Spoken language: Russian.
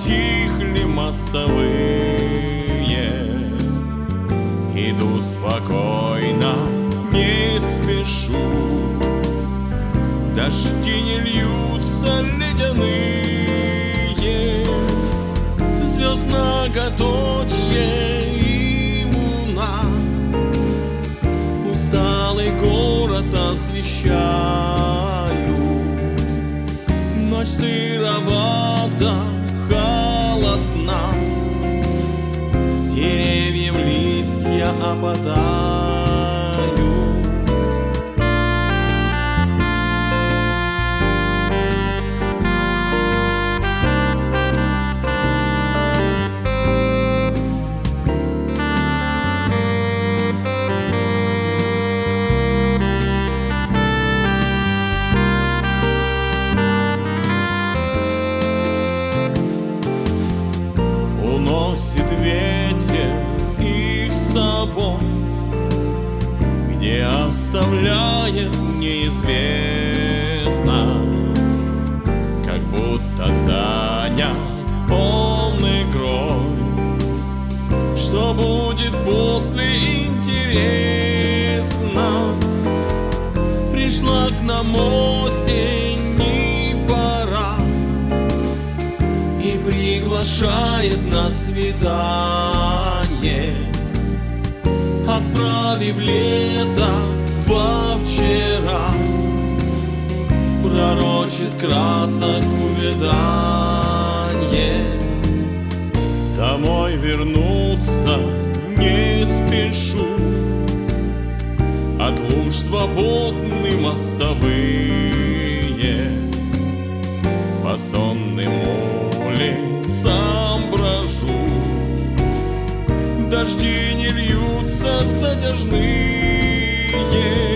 утихли мостовые. Иду спокойно, не спешу, дожди не льются ледяные, звезд многоточье и луна усталый город освещают. Ночь сыровата, холодна, с деревьев листья опадают. Уносит ветер их с собой, где оставляет неизвестно, как будто занят полной игрой. Что будет после, интересно. Пришла к нам осень и пора, и приглашает на свидание, отправив лето во вчера, пророчит красок увядание. Домой вернуться не спешу, от луж свободны мостовые, по сонным улицам брожу, дожди не льются затяжные.